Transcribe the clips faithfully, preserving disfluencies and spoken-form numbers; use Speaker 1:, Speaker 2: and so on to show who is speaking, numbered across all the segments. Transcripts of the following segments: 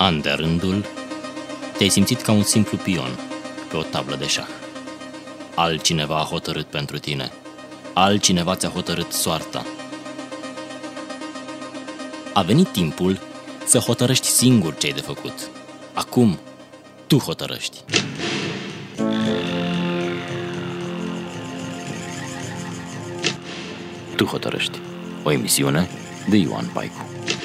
Speaker 1: An de rândul, te-ai simțit ca un simplu pion pe o tablă de șah. Altcineva a hotărât pentru tine. Altcineva ți-a hotărât soarta. A venit timpul să hotărăști singur ce ai de făcut. Acum, tu hotărăști. Tu hotărăști. O emisiune de Ioan Paicu.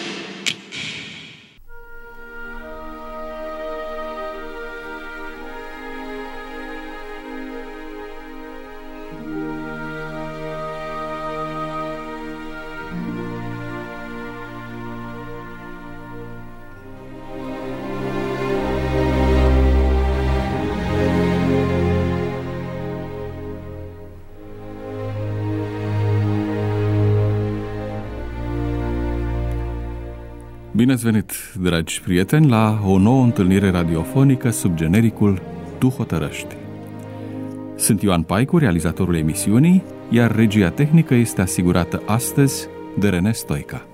Speaker 2: Bine ați venit, dragi prieteni, la o nouă întâlnire radiofonică sub genericul Tu hotărăști. Sunt Ioan Paicu, realizatorul emisiunii, iar regia tehnică este asigurată astăzi de Rene Stoica.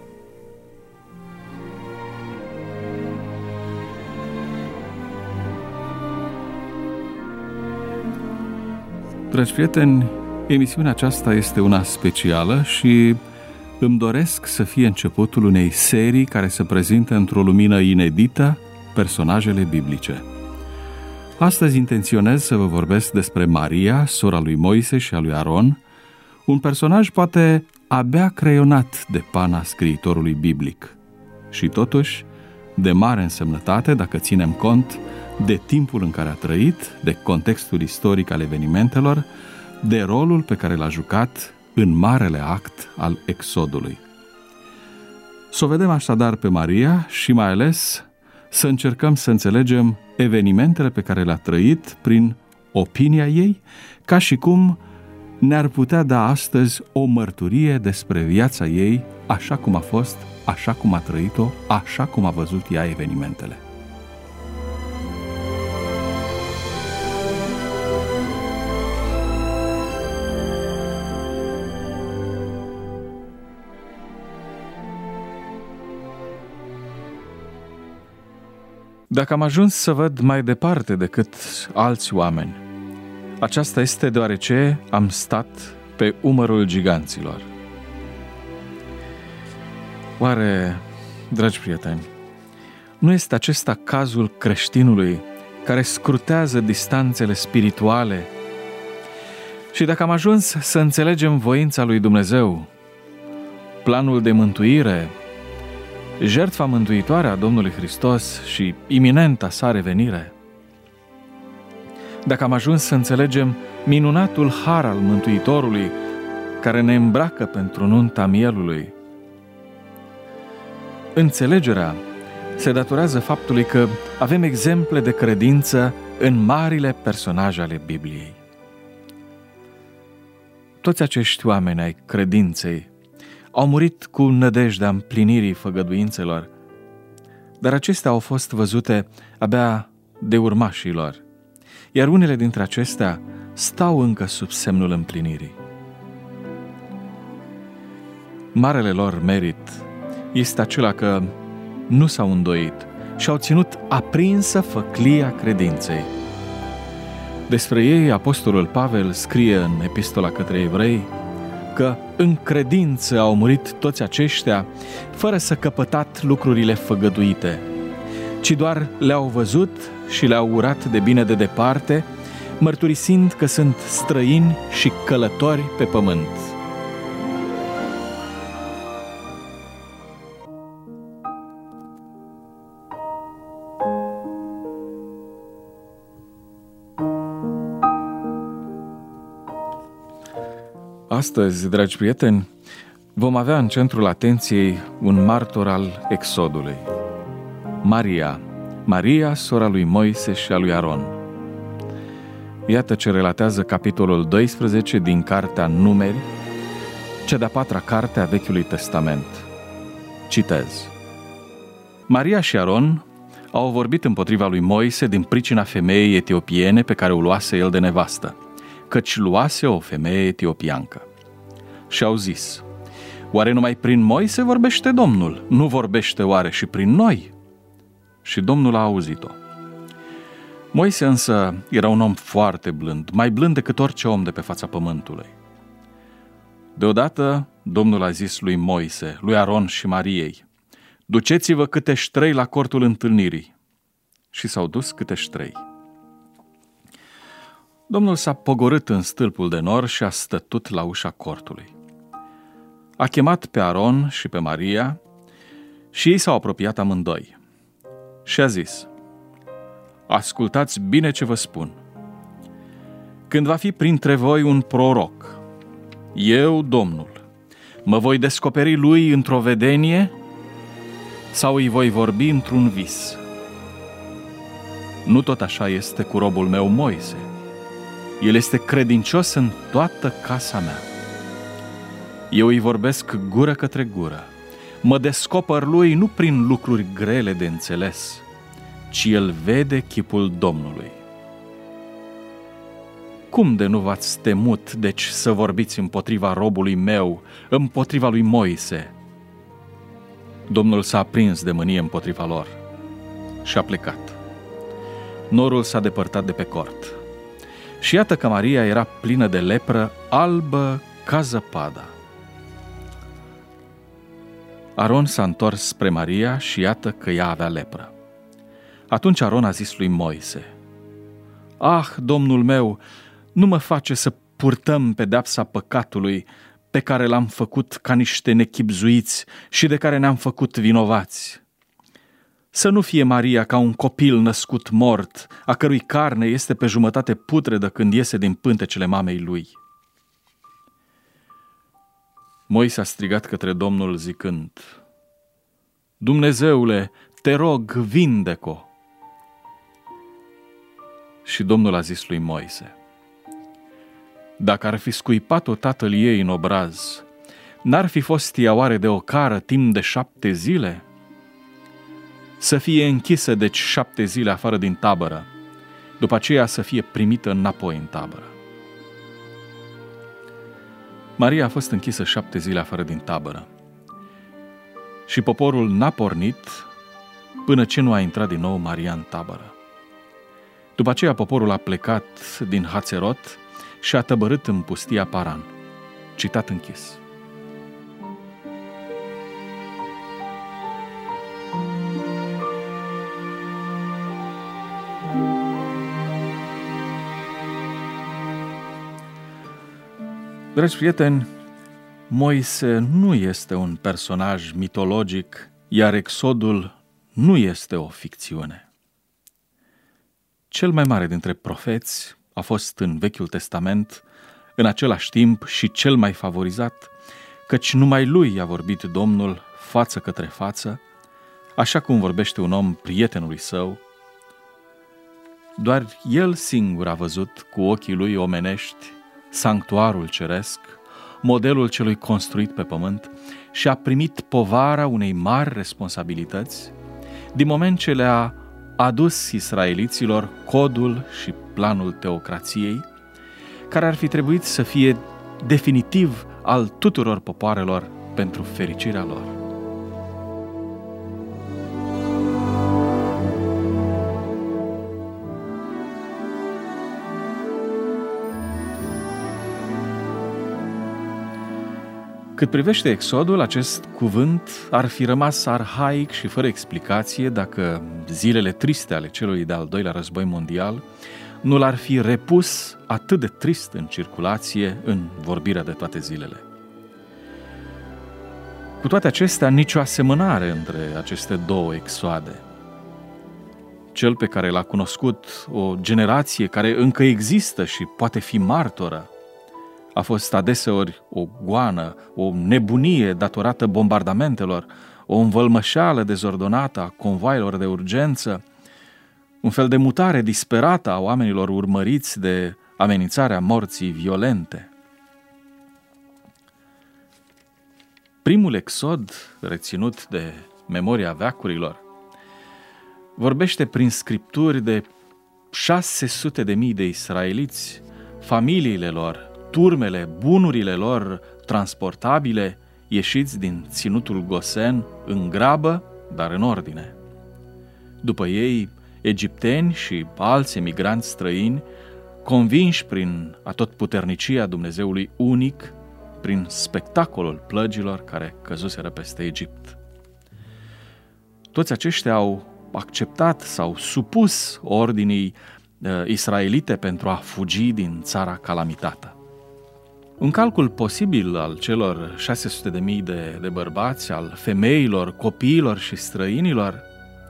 Speaker 2: Dragi prieteni, emisiunea aceasta este una specială și îmi doresc să fie începutul unei serii care să prezinte într-o lumină inedită personajele biblice. Astăzi intenționez să vă vorbesc despre Maria, sora lui Moise și a lui Aron, un personaj poate abia creionat de pana scriitorului biblic și totuși de mare însemnătate dacă ținem cont de timpul în care a trăit, de contextul istoric al evenimentelor, de rolul pe care l-a jucat în marele act al Exodului. Să o vedem așadar pe Maria și mai ales să încercăm să înțelegem evenimentele pe care le-a trăit prin opinia ei, ca și cum ne-ar putea da astăzi o mărturie despre viața ei, așa cum a fost, așa cum a trăit-o, așa cum a văzut ea evenimentele. Dacă am ajuns să văd mai departe decât alți oameni, aceasta este deoarece am stat pe umărul giganților. Oare, dragi prieteni, nu este acesta cazul creștinului care scrutează distanțele spirituale? Și dacă am ajuns să înțelegem voința lui Dumnezeu, planul de mântuire, jertfa mântuitoare a Domnului Hristos și iminenta sa revenire, dacă am ajuns să înțelegem minunatul har al Mântuitorului care ne îmbracă pentru nunta mielului, înțelegerea se datorează faptului că avem exemple de credință în marile personaje ale Bibliei. Toți acești oameni ai credinței au murit cu nădejdea împlinirii făgăduințelor, dar acestea au fost văzute abia de urmașii lor, iar unele dintre acestea stau încă sub semnul împlinirii. Marele lor merit este acela că nu s-au îndoit și au ținut aprinsă făclia credinței. Despre ei, apostolul Pavel scrie în epistola către evrei că în credință au murit toți aceștia fără să căpătat lucrurile făgăduite, ci doar le-au văzut și le-au urat de bine de departe, mărturisind că sunt străini și călători pe pământ. Astăzi, dragi prieteni, vom avea în centrul atenției un martor al Exodului. Maria, Maria, sora lui Moise și a lui Aron. Iată ce relatează capitolul doisprezece din Cartea Numeri, cea de-a patra carte a Vechiului Testament. Citez. Maria și Aron au vorbit împotriva lui Moise din pricina femeii etiopiene pe care o luase el de nevastă, căci luase o femeie etiopiancă. Și au zis: oare numai prin Moise vorbește Domnul? Nu vorbește oare și prin noi? și Domnul a auzit-o. Moise însă era un om foarte blând, mai blând decât orice om de pe fața pământului. Deodată Domnul a zis lui Moise, lui Aron și Mariei: duceți-vă câteși trei la cortul întâlnirii. Și s-au dus câteși trei. Domnul s-a pogorât în stâlpul de nor și a stătut la ușa cortului. A chemat pe Aron și pe Maria și ei s-au apropiat amândoi. Și a zis: ascultați bine ce vă spun. Când va fi printre voi un proroc, eu, Domnul, mă voi descoperi lui într-o vedenie sau îi voi vorbi într-un vis. Nu tot așa este cu robul meu Moise. El este credincios în toată casa mea. Eu îi vorbesc gură către gură. Mă descoper lui nu prin lucruri grele de înțeles, ci el vede chipul Domnului. Cum de nu v-ați temut, deci, să vorbiți împotriva robului meu, împotriva lui Moise? Domnul s-a aprins de mânie împotriva lor și a plecat. Norul s-a depărtat de pe cort. Și iată că Maria era plină de lepră, albă ca zăpada. Aron s-a întors spre Maria și iată că ea avea lepră. Atunci Aron a zis lui Moise: ah, Domnul meu, nu mă face să purtăm pedeapsa păcatului pe care l-am făcut ca niște nechibzuiți și de care ne-am făcut vinovați. Să nu fie Maria ca un copil născut mort, a cărui carne este pe jumătate putredă când iese din pântecele mamei lui. Moise a strigat către Domnul zicând: Dumnezeule, te rog, vindecă-o. Și Domnul a zis lui Moise: dacă ar fi scuipat-o tatăl ei în obraz, n-ar fi fost ea oare de ocară timp de șapte zile? Să fie închisă deci șapte zile afară din tabără, după aceea să fie primită înapoi în tabără. Maria a fost închisă șapte zile afară din tabără și poporul n-a pornit până ce nu a intrat din nou Maria în tabără. După aceea poporul a plecat din Hațerot și a tăbărât în pustia Paran. Citat închis. Dragi prieteni, Moise nu este un personaj mitologic, iar Exodul nu este o ficțiune. Cel mai mare dintre profeți a fost în Vechiul Testament, în același timp și cel mai favorizat, căci numai lui a vorbit Domnul față către față, așa cum vorbește un om prietenului său. Doar el singur a văzut cu ochii lui omenești sanctuarul ceresc, modelul celui construit pe pământ, și a primit povara unei mari responsabilități, din moment ce le-a adus israeliților codul și planul teocrației, care ar fi trebuit să fie definitiv al tuturor popoarelor pentru fericirea lor. Cât privește Exodul, acest cuvânt ar fi rămas arhaic și fără explicație dacă zilele triste ale celui de-al doilea război mondial nu l-ar fi repus atât de trist în circulație în vorbirea de toate zilele. Cu toate acestea, nicio asemănare între aceste două exoade. Cel pe care l-a cunoscut o generație care încă există și poate fi martoră a fost adeseori o goană, o nebunie datorată bombardamentelor, o învălmășeală dezordonată a convoaielor de urgență, un fel de mutare disperată a oamenilor urmăriți de amenințarea morții violente. Primul exod, reținut de memoria veacurilor, vorbește prin scripturi de șase sute de mii de israeliți, familiile lor, turmele, bunurile lor transportabile, ieșiți din ținutul Gosen în grabă, dar în ordine. după ei egipteni și alți emigranți străini, convinși prin atotputernicia Dumnezeului unic, prin spectacolul plăgilor care căzuseră peste Egipt. Toți aceștia au acceptat sau supus ordinii uh, israelite pentru a fugi din țara calamitată. Un calcul posibil al celor șase sute de mii de, de bărbați, al femeilor, copiilor și străinilor,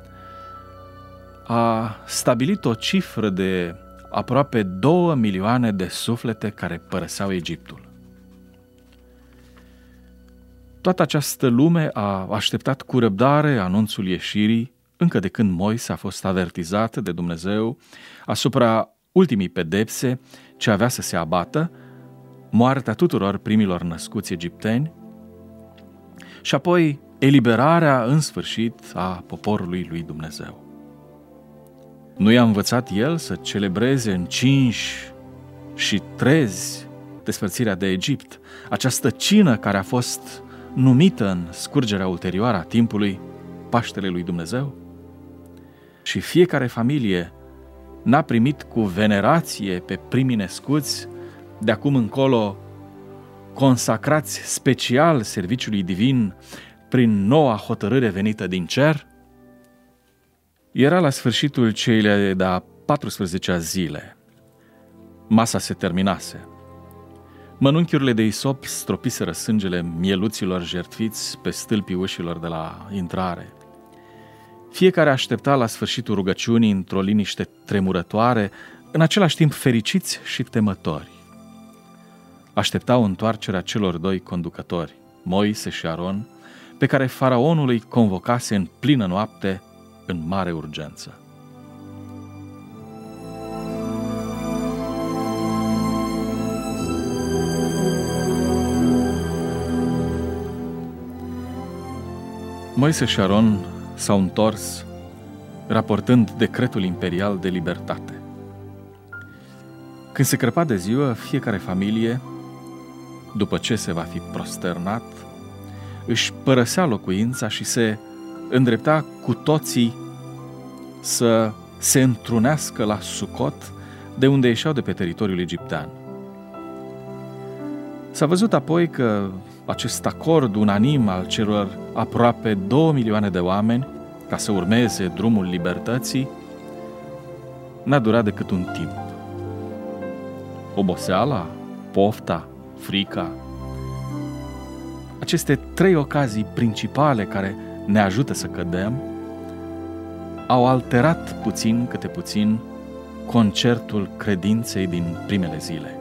Speaker 2: a stabilit o cifră de aproape două milioane de suflete care părăseau Egiptul. Toată această lume a așteptat cu răbdare anunțul ieșirii, încă de când Moise a fost avertizat de Dumnezeu asupra ultimii pedepse ce avea să se abată, moartea tuturor primilor născuți egipteni și apoi eliberarea în sfârșit a poporului lui Dumnezeu. Nu i-a învățat el să celebreze în cinci și trezi despărțirea de Egipt, această cină care a fost numită în scurgerea ulterioară a timpului Paștele lui Dumnezeu? Și fiecare familie n-a primit cu venerație pe primii născuți, de acum încolo consacrați special serviciului divin prin noua hotărâre venită din cer? Era la sfârșitul celei de-a paisprezecea zile. Masa se terminase. Mănunchiurile de isop stropiseră sângele mieluților jertfiți pe stâlpii ușilor de la intrare. Fiecare aștepta la sfârșitul rugăciunii într-o liniște tremurătoare, în același timp fericiți și temători. Așteptau întoarcerea celor doi conducători, Moise și Aron, pe care faraonul îi convocase în plină noapte, în mare urgență. Moise și Aron s-au întors, raportând decretul imperial de libertate. Când se crăpa de ziua, fiecare familie, după ce se va fi prosternat, își părăsea locuința și se îndrepta cu toții să se întrunească la Sucot, de unde ieșeau de pe teritoriul egiptean. S-a văzut apoi că acest acord unanim al celor aproape două milioane de oameni, ca să urmeze drumul libertății, n-a durat decât un timp. Oboseala, pofta, frica, aceste trei ocazii principale care ne ajută să cădem, au alterat puțin câte puțin concertul credinței din primele zile.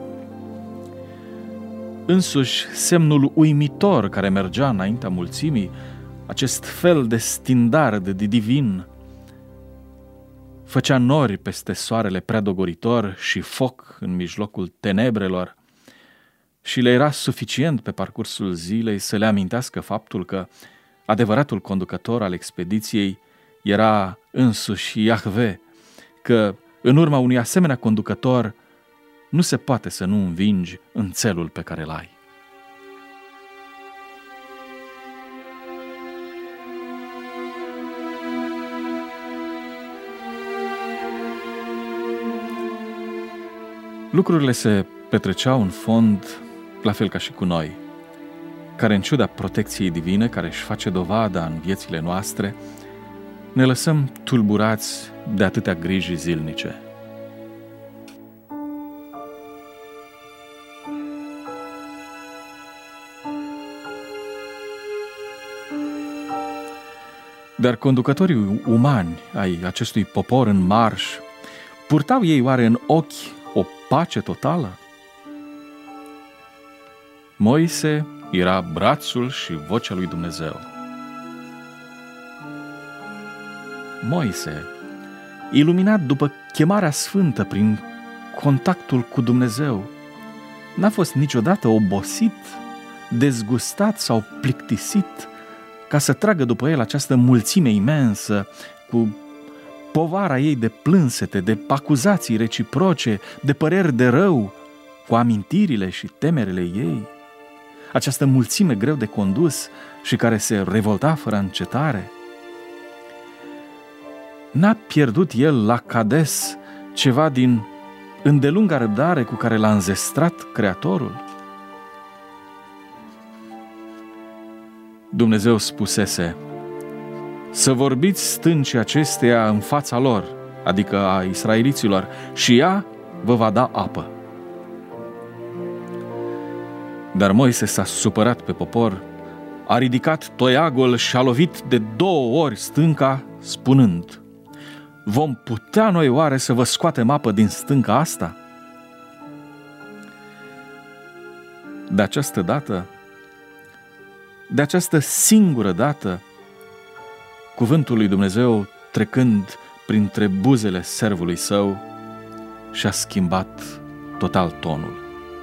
Speaker 2: Însuși semnul uimitor care mergea înaintea mulțimii, acest fel de stindard de divin, făcea nori peste soarele prea dogoritor și foc în mijlocul tenebrelor și le era suficient pe parcursul zilei să le amintească faptul că adevăratul conducător al expediției era însuși Iahve, că în urma unui asemenea conducător nu se poate să nu învingi în țelul pe care îl ai. Lucrurile se petreceau în fond la fel ca și cu noi, care în ciuda protecției divine care își face dovada în viețile noastre, ne lăsăm tulburați de atâtea griji zilnice. Dar conducătorii umani ai acestui popor în marș, purtau ei oare în ochi o pace totală? Moise era brațul și vocea lui Dumnezeu. Moise, iluminat după chemarea sfântă prin contactul cu Dumnezeu, n-a fost niciodată obosit, dezgustat sau plictisit ca să tragă după el această mulțime imensă cu povara ei de plânsete, de acuzații reciproce, de păreri de rău, cu amintirile și temerele ei. Această mulțime greu de condus și care se revolta fără încetare. N-a pierdut el la Cades ceva din îndelunga răbdare cu care l-a înzestrat Creatorul? Dumnezeu spusese: să vorbiți stâncii acesteia în fața lor, adică a israeliților, și ea vă va da apă. Dar Moise s-a supărat pe popor, a ridicat toiagul și a lovit de două ori stânca, spunând: vom putea noi oare să vă scoatem apă din stânca asta? De această dată, de această singură dată, cuvântul lui Dumnezeu, trecând printre buzele servului său, și-a schimbat total tonul.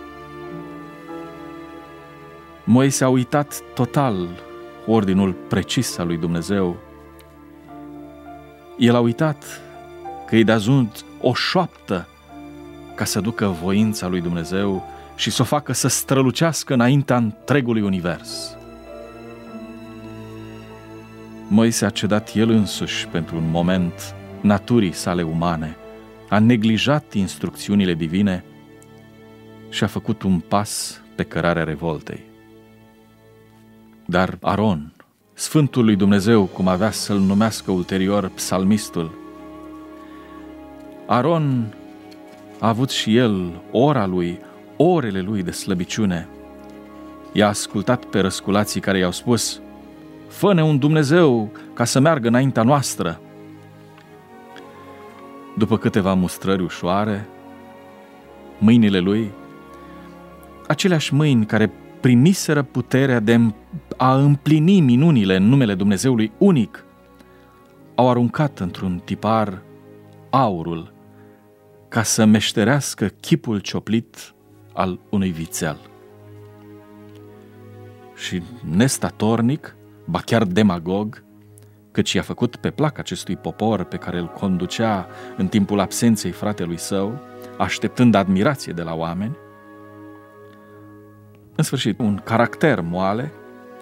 Speaker 2: Moise a uitat total ordinul precis al lui Dumnezeu. El a uitat că îi de ajuns o șoaptă ca să ducă voința lui Dumnezeu și să o facă să strălucească înaintea întregului univers. Moise a cedat el însuși pentru un moment naturii sale umane, a neglijat instrucțiunile divine și a făcut un pas pe cărarea revoltei. Dar Aron, Sfântul lui Dumnezeu, cum avea să-l numească ulterior psalmistul, Aron a avut și el ora lui, orele lui de slăbiciune. I-a ascultat pe răsculații care i-au spus: fă-ne un Dumnezeu ca să meargă înaintea noastră. După câteva mustrări ușoare, mâinile lui, aceleași mâini care primiseră puterea de a împlini minunile în numele Dumnezeului unic, au aruncat într-un tipar aurul ca să meșterească chipul cioplit al unui vițel. Și nestatornic, ba chiar demagog, căci i-a făcut pe plac acestui popor pe care îl conducea în timpul absenței fratelui său, așteptând admirație de la oameni, în sfârșit, un caracter moale,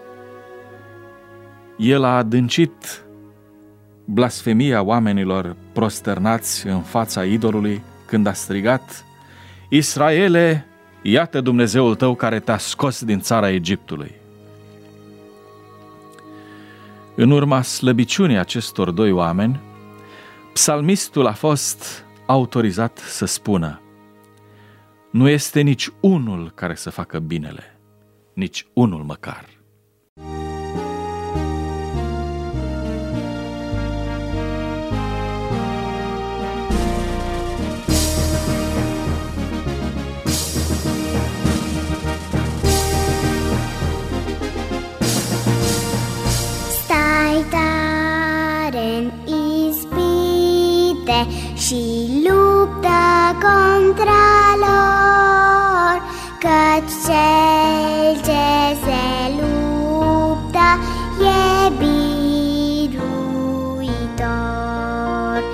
Speaker 2: el a adâncit blasfemia oamenilor prosternați în fața idolului când a strigat: Israele, iată Dumnezeul tău care te-a scos din țara Egiptului. În urma slăbiciunii acestor doi oameni, psalmistul a fost autorizat să spună: nu este nici unul care să facă binele, nici unul măcar.
Speaker 3: Stai tare-n ispite și luptă contra lor, căci cel ce se luptă e biruitor.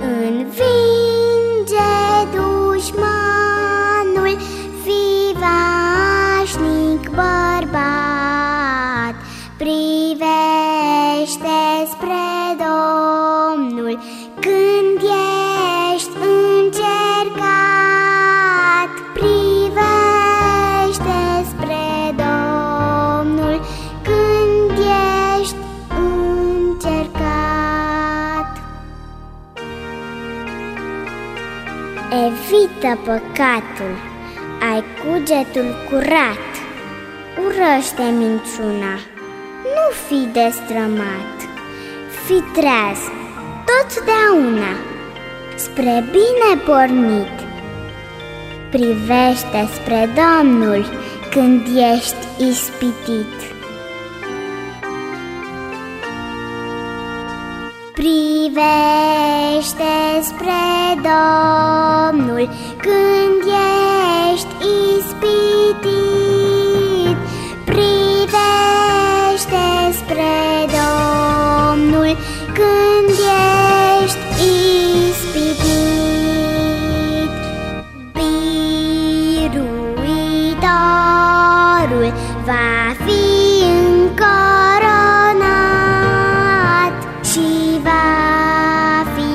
Speaker 3: Învinge dușmanul, fii vașnic bărbat, privește spre Domnul când ești încercat. Privește spre Domnul când ești încercat. Evită păcatul, ai cugetul curat, urăște minciuna, nu fi destrămat, fi treaz totdeauna, spre bine pornit. Privește spre Domnul când ești ispitit. Privește spre Domnul când ești ispitit. Privește spre Domnul când ești ispitit. Biruitorul va fi încoronat și va fi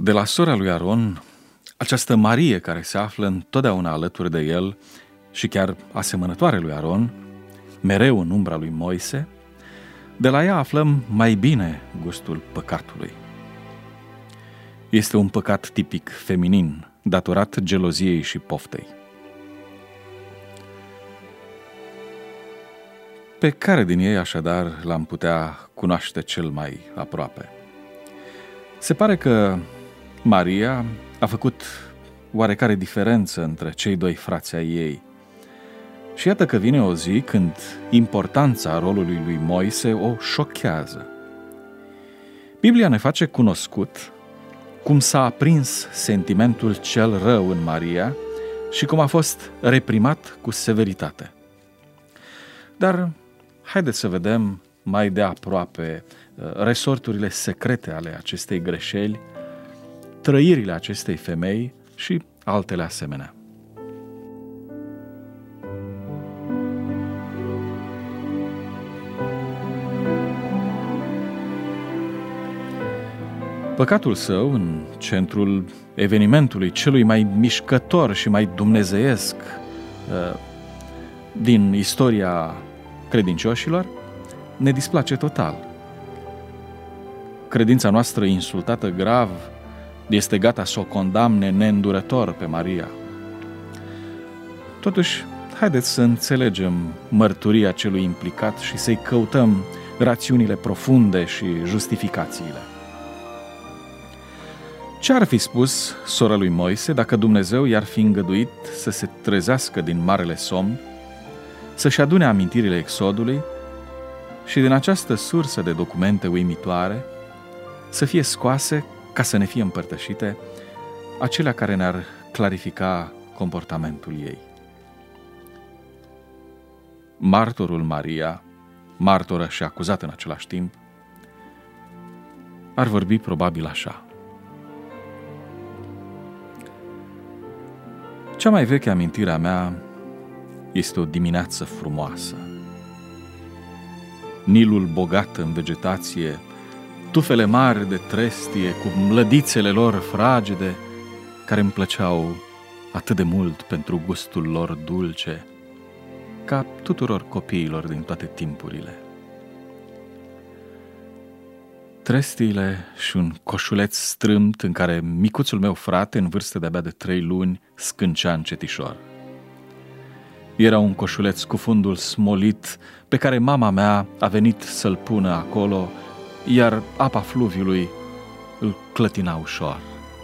Speaker 2: De la sora lui Aron, această Marie care se află întotdeauna alături de el și chiar asemănătoare lui Aron, mereu în umbra lui Moise, de la ea aflăm mai bine gustul păcatului. Este un păcat tipic feminin, datorat geloziei și poftei. Pe care din ei, așadar, l-am putea cunoaște cel mai aproape? Se pare că Maria a făcut oarecare diferență între cei doi frați ai ei. Și iată că vine o zi când importanța rolului lui Moise o șochează. Biblia ne face cunoscut cum s-a aprins sentimentul cel rău în Maria și cum a fost reprimat cu severitate. Dar haideți să vedem mai de aproape resorturile secrete ale acestei greșeli, trăirile acestei femei și altele asemenea. Păcatul său, în centrul evenimentului celui mai mișcător și mai dumnezeiesc din istoria credincioșilor, ne displace total. Credința noastră insultată grav este gata să o condamne neîndurător pe Maria. Totuși, haideți să înțelegem mărturia celui implicat și să-i căutăm rațiunile profunde și justificațiile. Ce ar fi spus sora lui Moise dacă Dumnezeu i-ar fi îngăduit să se trezească din marele somn, să-și adune amintirile exodului și din această sursă de documente uimitoare să fie scoase ca să ne fie împărtășite acelea care ne-ar clarifica comportamentul ei? Martorul Maria, martoră și acuzată în același timp, ar vorbi probabil așa: cea mai veche amintire a mea este o dimineață frumoasă. Nilul bogat în vegetație, tufele mari de trestie cu mlădițele lor fragede, care îmi plăceau atât de mult pentru gustul lor dulce, ca tuturor copiilor din toate timpurile. Trestiile și un coșuleț strâmt în care micuțul meu frate, în vârstă de-abia de trei luni, scâncea încetișor. Era un coșuleț cu fundul smolit pe care mama mea a venit să-l pună acolo, iar apa fluviului îl clătina ușor.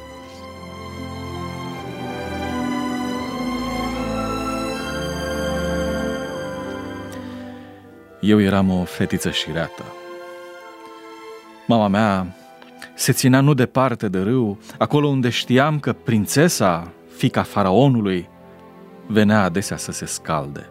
Speaker 2: Eu eram o fetiță șireată. Mama mea se ținea nu departe de râu, acolo unde știam că prințesa, fiica faraonului, venea adesea să se scalde.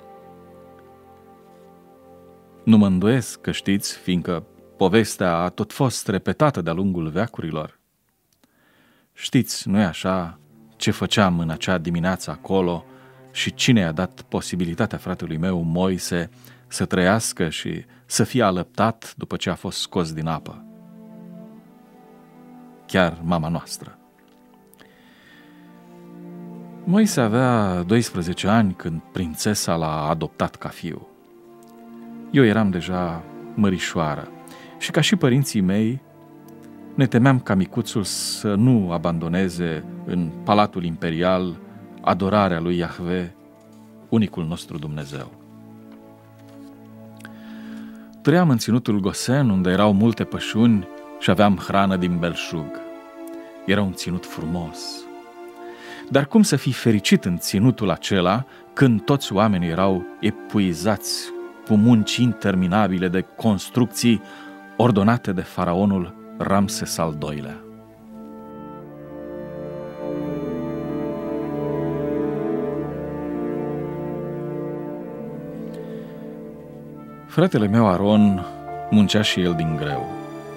Speaker 2: Nu mă îndoiesc că știți, fiindcă povestea a tot fost repetată de-a lungul veacurilor. Știți, nu-i așa, ce făceam în acea dimineață acolo și cine i-a dat posibilitatea fratelui meu, Moise, să trăiască și să fie alăptat după ce a fost scos din apă? Chiar mama noastră. Moise avea doisprezece ani când prințesa l-a adoptat ca fiu. Eu eram deja mărișoară și, ca și părinții mei, ne temeam ca micuțul să nu abandoneze în Palatul Imperial adorarea lui Iahve, unicul nostru Dumnezeu. Trăiam în ținutul Gosen, unde erau multe pășuni și aveam hrană din belșug. Era un ținut frumos. Dar cum să fii fericit în ținutul acela când toți oamenii erau epuizați cu munci interminabile de construcții ordonate de faraonul Ramses al doilea? Fratele meu Aron muncea și el din greu.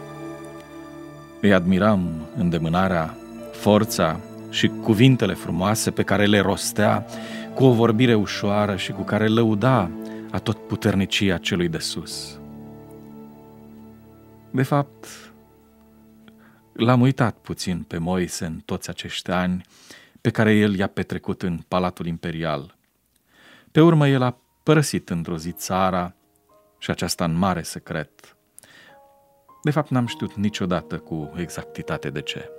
Speaker 2: Îi admiram îndemânarea, forța și cuvintele frumoase pe care le rostea cu o vorbire ușoară și cu care lăuda atotputernicia celui de sus. De fapt, L-am uitat puțin pe Moise în toți acești ani pe care el i-a petrecut în Palatul Imperial. Pe urmă el a părăsit într-o zi țara și aceasta în mare secret. De fapt, n-am știut niciodată cu exactitate de ce.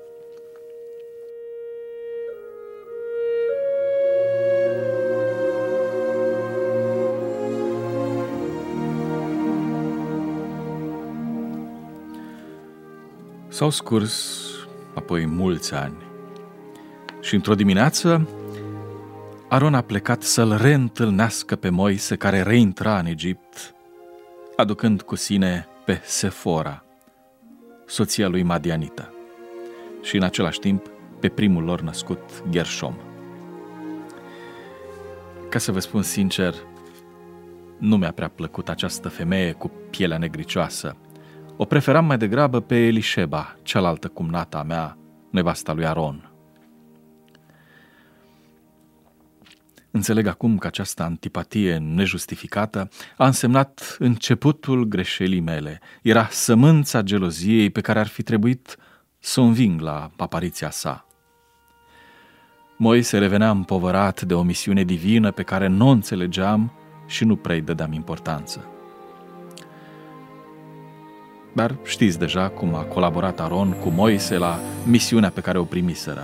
Speaker 2: S-au scurs apoi mulți ani și într-o dimineață Aron a plecat să-l reîntâlnească pe Moise, care reintra în Egipt, aducând cu sine pe Sefora, soția lui Madianita, și în același timp pe primul lor născut, Gershom. Ca să vă spun sincer, nu mi-a prea plăcut această femeie cu pielea negricioasă. O preferam mai degrabă pe Elișeba, cealaltă cumnata a mea, nevasta lui Aron. Înțeleg acum că această antipatie nejustificată a însemnat începutul greșelii mele. Era sămânța geloziei pe care ar fi trebuit să o înving la apariția sa. Moise revenea împovărat de o misiune divină pe care nu o înțelegeam și nu prea-i dădeam importanță. Dar știți deja cum a colaborat Aron cu Moise la misiunea pe care o primiseră.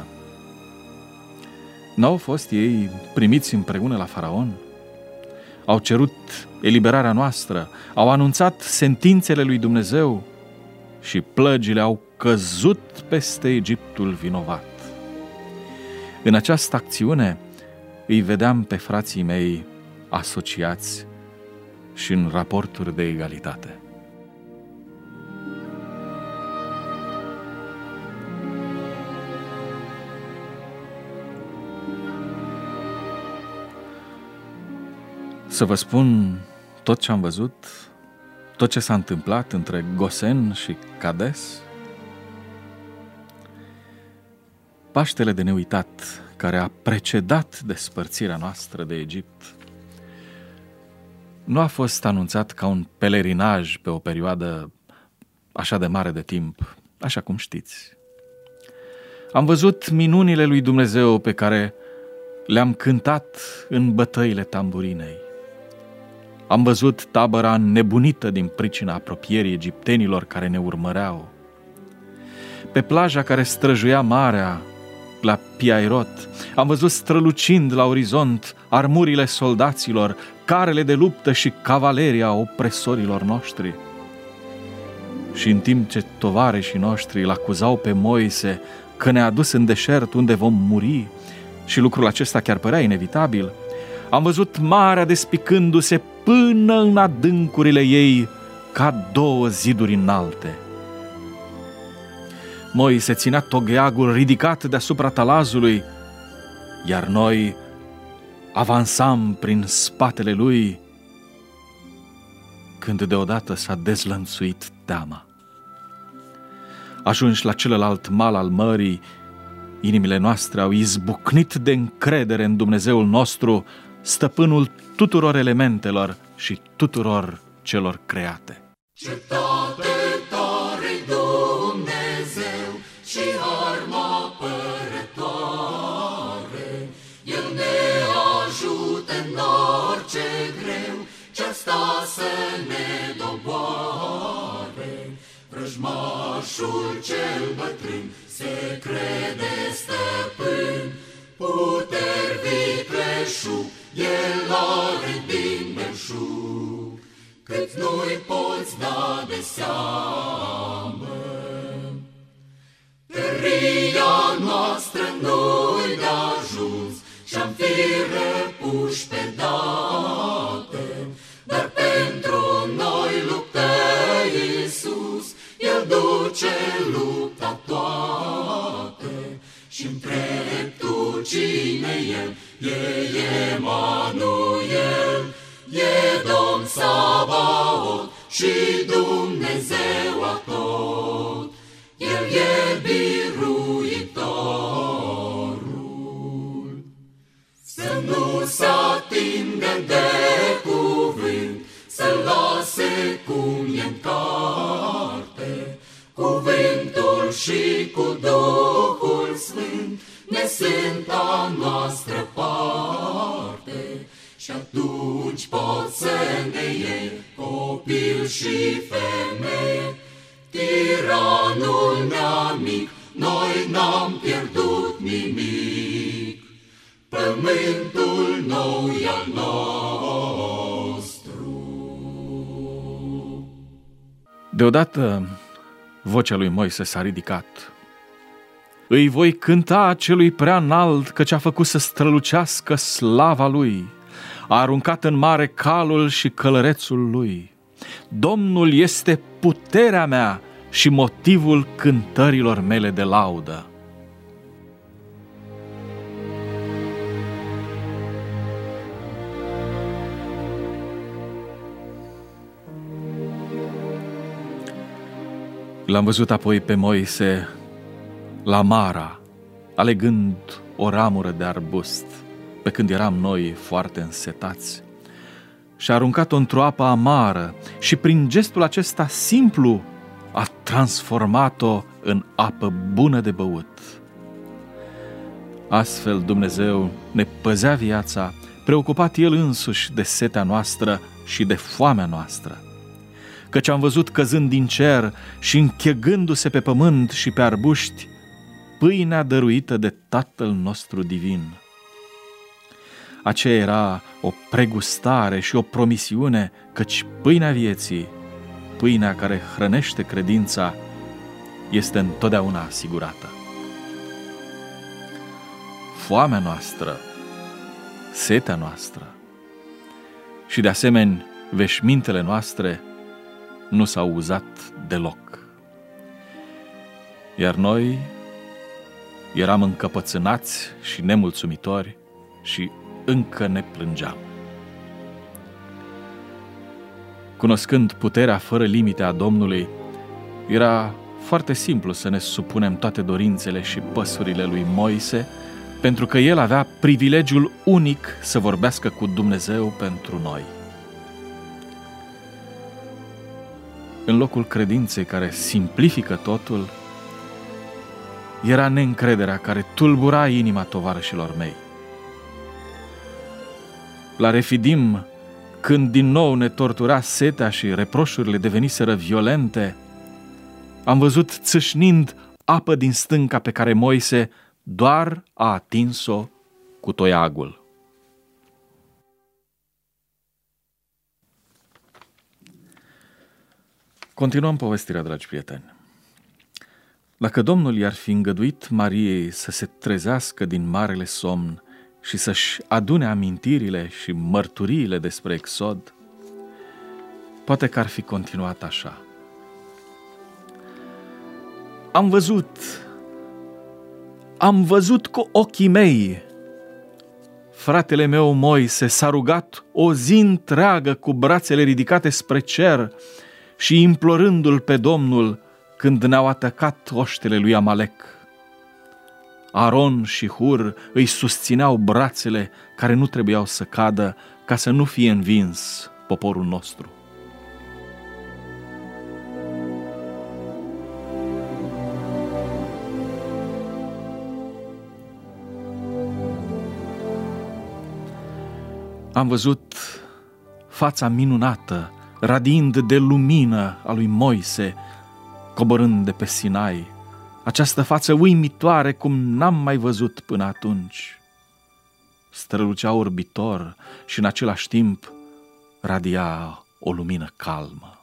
Speaker 2: N-au fost ei primiți împreună la Faraon? Au cerut eliberarea noastră, au anunțat sentințele lui Dumnezeu și plăgile au căzut peste Egiptul vinovat. În această acțiune îi vedeam pe frații mei asociați și în raporturi de egalitate. Să vă spun tot ce am văzut, tot ce s-a întâmplat între Gosen și Cades? Paștele de neuitat care a precedat despărțirea noastră de Egipt nu a fost anunțat ca un pelerinaj pe o perioadă așa de mare de timp, așa cum știți. Am văzut minunile lui Dumnezeu pe care le-am cântat în bătăile tamburinei. Am văzut tabăra nebunită din pricina apropierii egiptenilor care ne urmăreau. Pe plaja care străjuia marea, la Piairot, am văzut strălucind la orizont armurile soldaților, carele de luptă și cavaleria opresorilor noștri. Și în timp ce tovarășii noștri îl acuzau pe Moise că ne-a dus în deșert unde vom muri, și lucrul acesta chiar părea inevitabil, am văzut marea despicându-se până în adâncurile ei ca două ziduri înalte. Moise ținea togheagul ridicat deasupra talazului, iar noi avansam prin spatele lui, când deodată s-a dezlănțuit teama. Ajunși la celălalt mal al mării, inimile noastre au izbucnit de încredere în Dumnezeul nostru, stăpânul tuturor elementelor și tuturor celor create.
Speaker 4: Cetate tare Dumnezeu și arma apărătoare, El ne ajută în orice greu, ce-asta să ne doboare. Vrăjmașul cel bătrân se crede stăpân, puteri vicleșug, El are din belșug, cât nu-i poți da de seamă. Tăria noastră nu-i de ajuns și-am fi răpuși pe dată, dar pentru noi luptă Iisus, El duce lupta toată. Și-mi întreb tu cine El, e Emanuel, e Domn Sabaot și Dumnezeu atot, El e biruitorul. Să nu se atingă de cuvânt, să lase cum e în carte, cuvântul și n-am pierdut nimic, pământul nou e al nostru.
Speaker 2: Deodată vocea lui Moise s-a ridicat. Îi voi cânta celui prea înalt, căci a făcut să strălucească slava lui. A aruncat în mare calul și călărețul lui. Domnul este puterea mea și motivul cântărilor mele de laudă. L-am văzut apoi pe Moise la Mara, alegând o ramură de arbust, pe când eram noi foarte însetați. Și-a aruncat-o într-o apă amară și prin gestul acesta simplu a transformat-o în apă bună de băut. Astfel Dumnezeu ne păzea viața, preocupat El însuși de setea noastră și de foamea noastră. Căci am văzut căzând din cer și închegându-se pe pământ și pe arbuști pâinea dăruită de Tatăl nostru divin. Aceea era o pregustare și o promisiune, căci pâinea vieții, pâinea care hrănește credința, este întotdeauna asigurată. Foamea noastră, setea noastră și de asemenea veșmintele noastre nu s-au uzat deloc. Iar noi eram încăpățânați și nemulțumitori și încă ne plângeam. Cunoscând puterea fără limite a Domnului, era foarte simplu să ne supunem toate dorințele și păsurile lui Moise, pentru că el avea privilegiul unic să vorbească cu Dumnezeu pentru noi. În locul credinței care simplifică totul, era neîncrederea care tulbura inima tovarășilor mei. La Refidim, când din nou ne tortura setea și reproșurile deveniseră violente, am văzut țâșnind apă din stânca pe care Moise doar a atins-o cu toiagul. Continuăm povestirea, dragi prieteni. Dacă Domnul i-ar fi îngăduit Mariei să se trezească din marele somn și să-și adune amintirile și mărturiile despre Exod, poate că ar fi continuat așa. Am văzut, am văzut cu ochii mei. Fratele meu Moise s-a rugat o zi întreagă cu brațele ridicate spre cer și implorându-l pe Domnul când ne-au atacat oștele lui Amalek. Aron și Hur îi susțineau brațele care nu trebuiau să cadă ca să nu fie învins poporul nostru. Am văzut fața minunată, radiind de lumină a lui Moise, coborând de pe Sinai, această față uimitoare cum n-am mai văzut până atunci. Strălucea orbitor și în același timp radia o lumină calmă.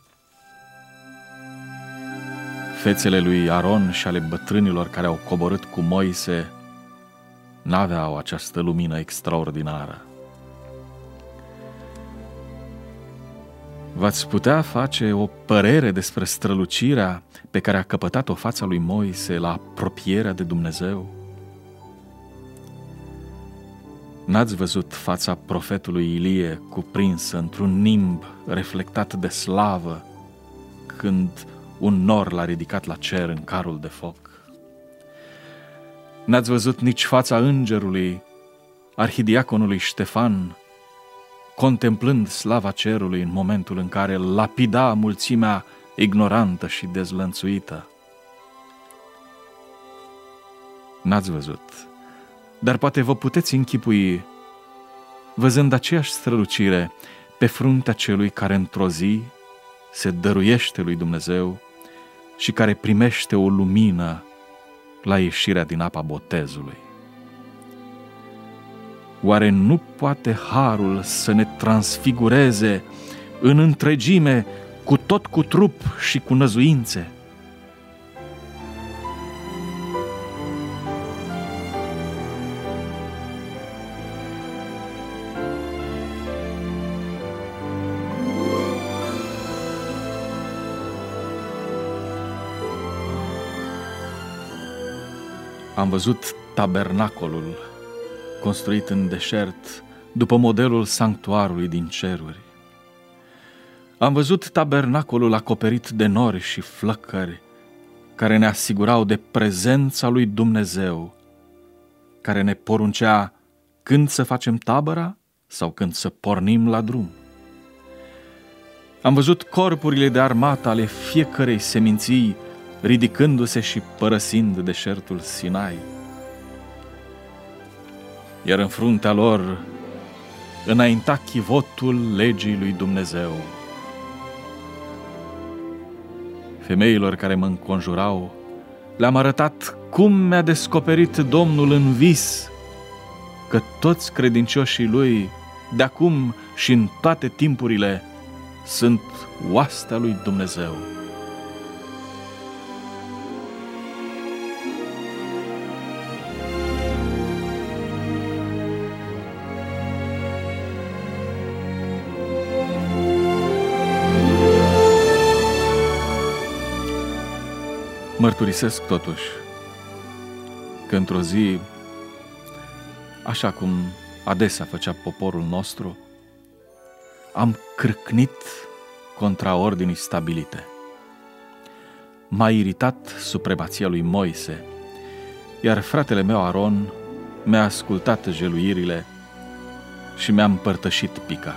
Speaker 2: Fețele lui Aron și ale bătrânilor care au coborât cu Moise n-aveau această lumină extraordinară. V-ați putea face o părere despre strălucirea pe care a căpătat-o fața lui Moise la apropierea de Dumnezeu? N-ați văzut fața profetului Ilie cuprinsă într-un nimb reflectat de slavă când un nor l-a ridicat la cer în carul de foc? N-ați văzut nici fața îngerului, arhidiaconului Ștefan, contemplând slava cerului în momentul în care lapida mulțimea ignorantă și dezlănțuită? N-ați văzut, dar poate vă puteți închipui, văzând aceeași strălucire pe fruntea celui care într-o zi se dăruiește lui Dumnezeu și care primește o lumină la ieșirea din apa botezului. Oare nu poate harul să ne transfigureze în întregime, cu tot cu trup și cu năzuințe? Am văzut tabernacolul construit în deșert după modelul sanctuarului din ceruri. Am văzut tabernacolul acoperit de nori și flăcări care ne asigurau de prezența lui Dumnezeu, care ne poruncea când să facem tabăra sau când să pornim la drum. Am văzut corpurile de armată ale fiecărei seminții ridicându-se și părăsind deșertul Sinai. Iar în fruntea lor înainta chivotul legii lui Dumnezeu. Femeilor care mă înconjurau le-am arătat cum mi-a descoperit Domnul în vis că toți credincioșii lui, de acum și în toate timpurile, sunt oastea lui Dumnezeu. Mărturisesc totuși că într-o zi, așa cum adesea făcea poporul nostru, am crâcnit contra ordinii stabilite. M-a iritat supremația lui Moise, iar fratele meu Aron mi-a ascultat jeluirile și mi-a împărtășit pica.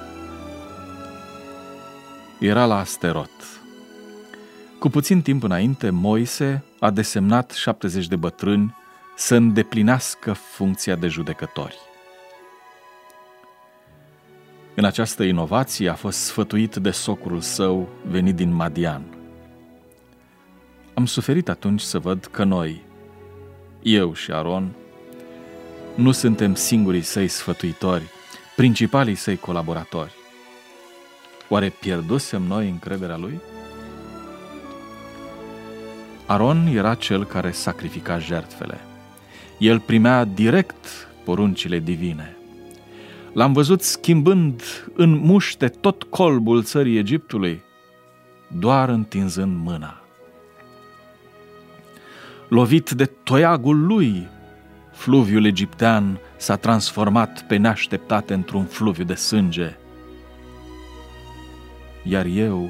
Speaker 2: Era la Asterot. Cu puțin timp înainte, Moise a desemnat șaptezeci de bătrâni să îndeplinească funcția de judecători. În această inovație a fost sfătuit de socrul său venit din Madian. Am suferit atunci să văd că noi, eu și Aron, nu suntem singurii săi sfătuitori, principalii săi colaboratori. Oare pierdusem noi încrederea lui? Aron era cel care sacrifica jertfele. El primea direct poruncile divine. L-am văzut schimbând în muște tot colbul țării Egiptului, doar întinzând mâna. Lovit de toiagul lui, fluviul egiptean s-a transformat pe neașteptate într-un fluviu de sânge. Iar eu,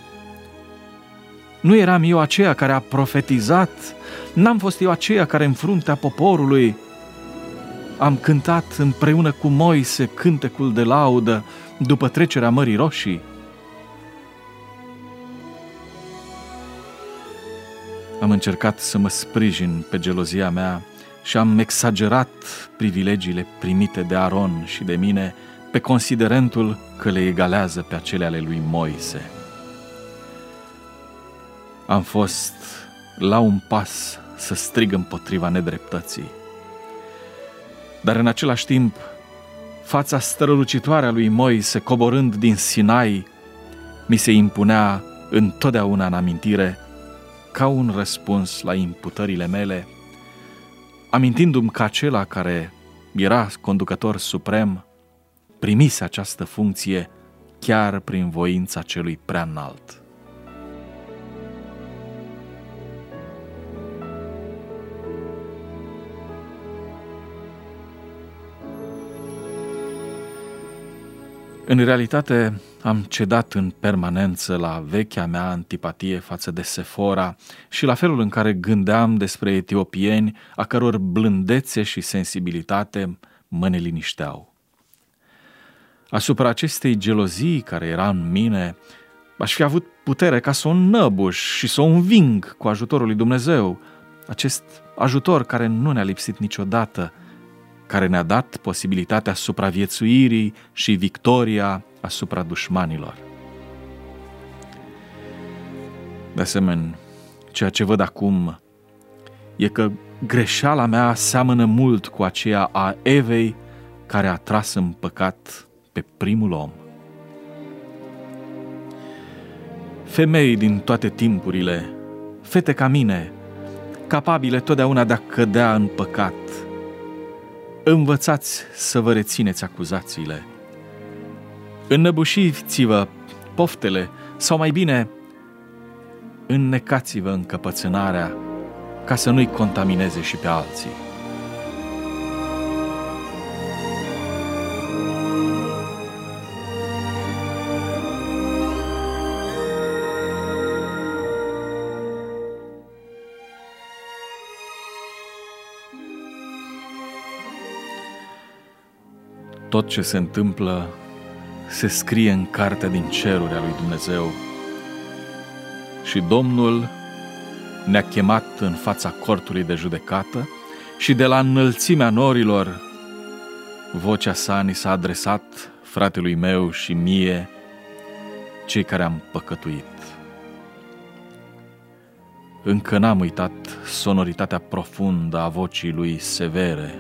Speaker 2: nu eram eu aceea care a profetizat, n-am fost eu aceea care în fruntea poporului am cântat împreună cu Moise cântecul de laudă după trecerea Mării Roșii? Am încercat să mă sprijin pe gelozia mea și am exagerat privilegiile primite de Aron și de mine pe considerentul că le egalează pe acele ale lui Moise. Am fost la un pas să strig împotriva nedreptății. Dar în același timp, fața strălucitoare a lui Moise coborând din Sinai mi se impunea întotdeauna în amintire ca un răspuns la imputările mele, amintindu-mi că acela care era conducător suprem primise această funcție chiar prin voința celui prea înalt. În realitate, am cedat în permanență la vechea mea antipatie față de Sefora și la felul în care gândeam despre etiopieni, a căror blândețe și sensibilitate mă nelinișteau. Asupra acestei gelozii care era în mine, aș fi avut putere ca să o înnăbuș și să o înving cu ajutorul lui Dumnezeu, acest ajutor care nu ne-a lipsit niciodată, care ne-a dat posibilitatea supraviețuirii și victoria asupra dușmanilor. De asemenea, ceea ce văd acum e că greșeala mea seamănă mult cu aceea a Evei care a tras în păcat pe primul om. Femei din toate timpurile, fete ca mine, capabile totdeauna de a cădea în păcat, învățați să vă rețineți acuzațiile. Înnăbușiți-vă poftele, sau mai bine, înnecați-vă încăpățânarea ca să nu-i contamineze și pe alții. Tot ce se întâmplă se scrie în cartea din ceruri a lui Dumnezeu și Domnul ne-a chemat în fața cortului de judecată și de la înălțimea norilor vocea sa ni s-a adresat fratelui meu și mie, cei care am păcătuit. Încă n-am uitat sonoritatea profundă a vocii lui severe.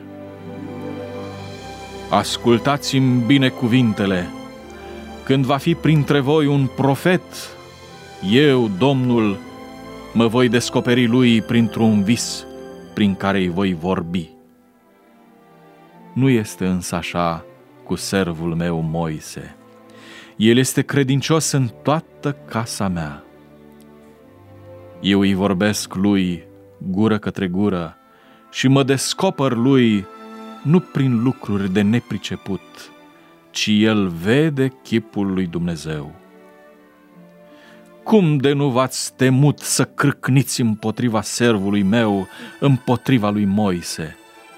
Speaker 2: Ascultați-mi bine cuvintele, când va fi printre voi un profet, eu, Domnul, mă voi descoperi lui printr-un vis prin care îi voi vorbi. Nu este însă așa cu servul meu Moise. El este credincios în toată casa mea. Eu îi vorbesc lui gură către gură și mă descoper lui nu prin lucruri de nepriceput, ci el vede chipul lui Dumnezeu. Cum de nu v-ați temut să crâcniți împotriva servului meu, împotriva lui Moise?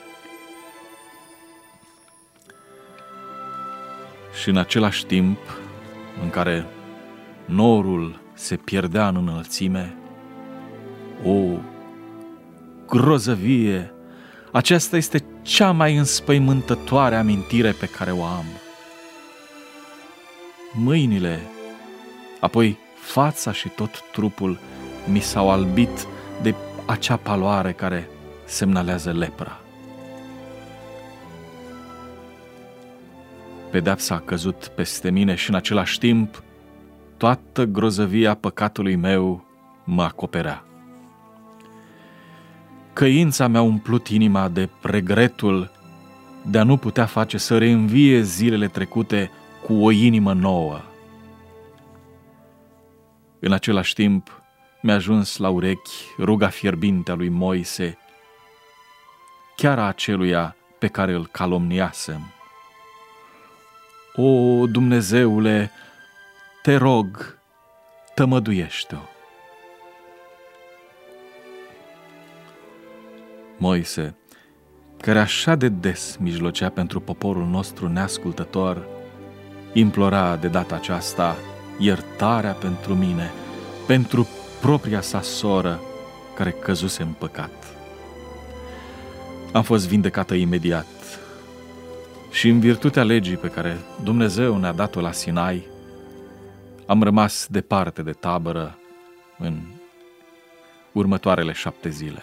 Speaker 2: Și în același timp în care norul se pierdea în înălțime, o grozăvie, aceasta este cea mai înspăimântătoare amintire pe care o am. Mâinile, apoi fața și tot trupul mi s-au albit de acea paloare care semnalează lepra. Pedeapsa a căzut peste mine și în același timp toată grozăvia păcatului meu mă acoperea. Căința mi-a umplut inima de regretul de a nu putea face să reînvie zilele trecute cu o inimă nouă. În același timp mi-a ajuns la urechi ruga fierbinte a lui Moise, chiar a aceluia pe care îl calomniasem. O, Dumnezeule, te rog, tămăduiește-o. Moise, care așa de des mijlocea pentru poporul nostru neascultător, implora de data aceasta iertarea pentru mine, pentru propria sa soră care căzuse în păcat. Am fost vindecată imediat și în virtutea legii pe care Dumnezeu ne-a dat-o la Sinai, am rămas departe de tabără în următoarele șapte zile.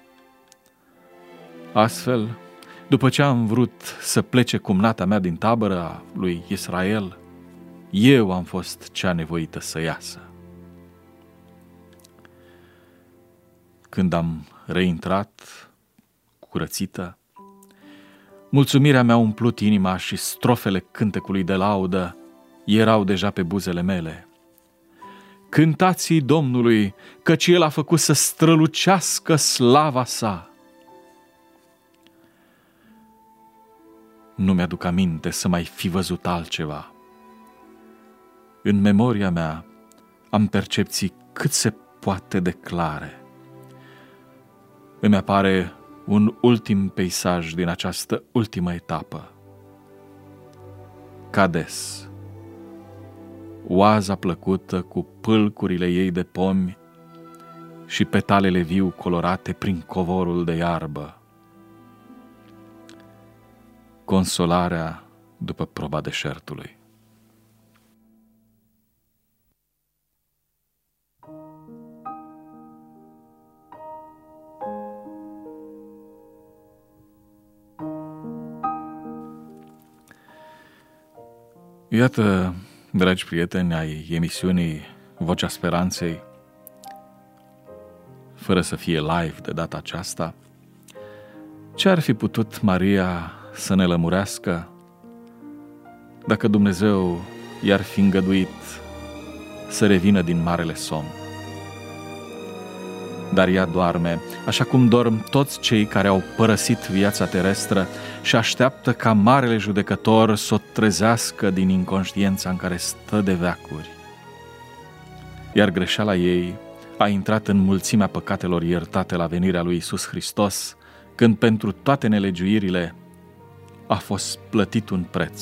Speaker 2: Astfel, după ce am vrut să plece cumnata mea din tabăra lui Israel, eu am fost cea nevoită să iasă. Când am reintrat, curățită, mulțumirea mi-a umplut inima și strofele cântecului de laudă erau deja pe buzele mele. Cântați-i Domnului, căci El a făcut să strălucească slava sa. Nu mi-aduc aminte să mai fi văzut altceva. În memoria mea am percepții cât se poate de clare. Îmi apare un ultim peisaj din această ultimă etapă. Cades, oaza plăcută cu pâlcurile ei de pomi și petalele viu colorate prin covorul de iarbă. Consolarea după proba deșertului. Iată, dragi prieteni ai emisiunii Vocea Speranței, fără să fie live de data aceasta, ce ar fi putut Maria să ne lămurească dacă Dumnezeu i-ar fi îngăduit să revină din marele somn? Dar ea doarme, așa cum dorm toți cei care au părăsit viața terestră și așteaptă ca marele judecător să o trezească din inconștiența în care stă de veacuri. Iar greșeala ei a intrat în mulțimea păcatelor iertate la venirea lui Iisus Hristos, când pentru toate nelegiuirile a fost plătit un preț.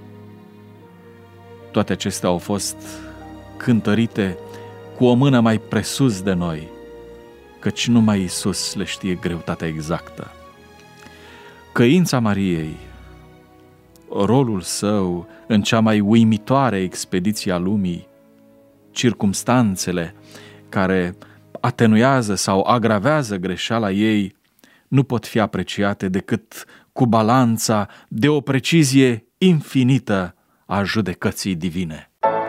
Speaker 2: Toate acestea au fost cântărite cu o mână mai presus de noi, căci numai Iisus le știe greutatea exactă. Căința Mariei, rolul său în cea mai uimitoare expediție a lumii, circumstanțele care atenuează sau agravează greșeala ei, nu pot fi apreciate decât cu balanța de o precizie infinită a judecății divine.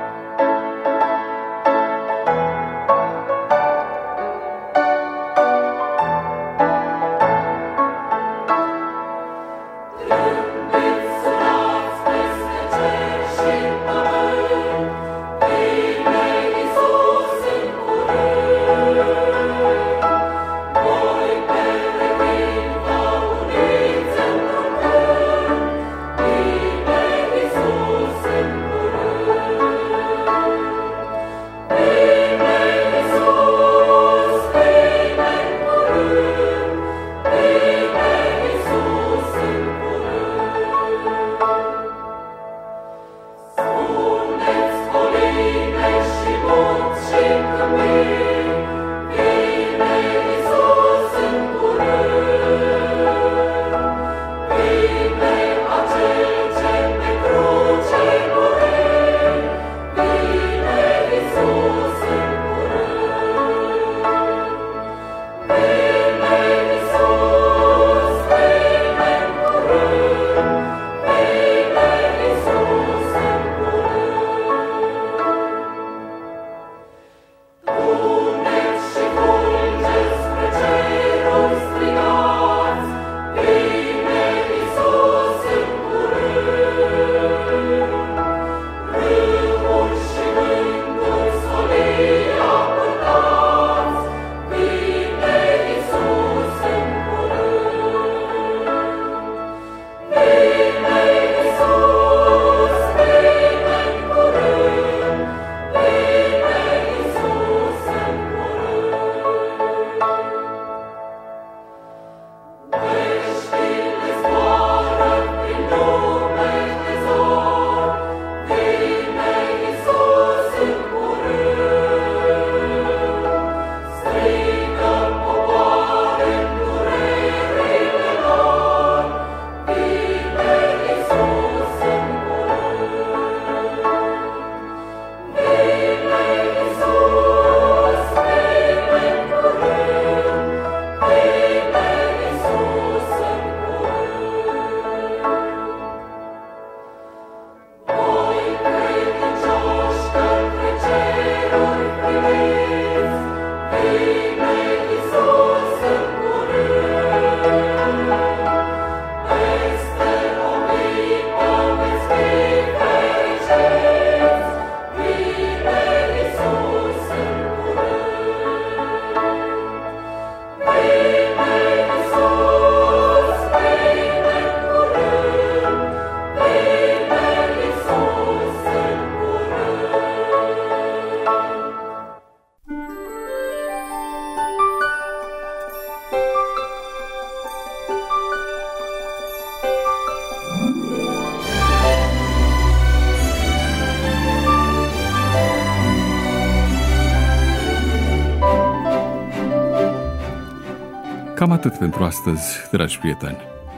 Speaker 2: Cam atât pentru astăzi, dragi prieteni.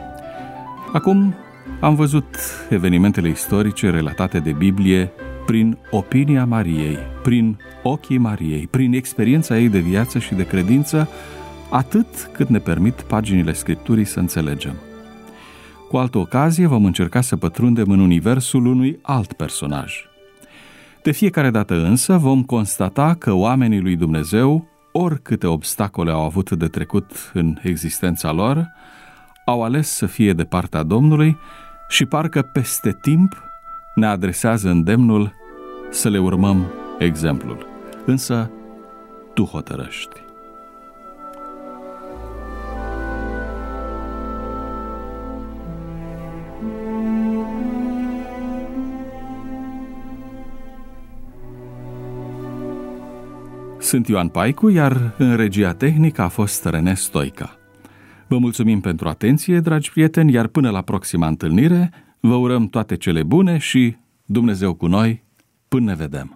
Speaker 2: Acum am văzut evenimentele istorice relatate de Biblie prin opinia Mariei, prin ochii Mariei, prin experiența ei de viață și de credință, atât cât ne permit paginile Scripturii să înțelegem. cu altă ocazie vom încerca să pătrundem în universul unui alt personaj. De fiecare dată însă vom constata că oamenii lui Dumnezeu, oricâte obstacole au avut de trecut în existența lor, au ales să fie de partea Domnului și parcă peste timp ne adresează îndemnul să le urmăm exemplul. Însă tu hotărăști. Sunt Ioan Paicu, iar în regia tehnică a fost Rene Stoica. Vă mulțumim pentru atenție, dragi prieteni, iar până la proxima întâlnire, vă urăm toate cele bune și Dumnezeu cu noi, până ne vedem!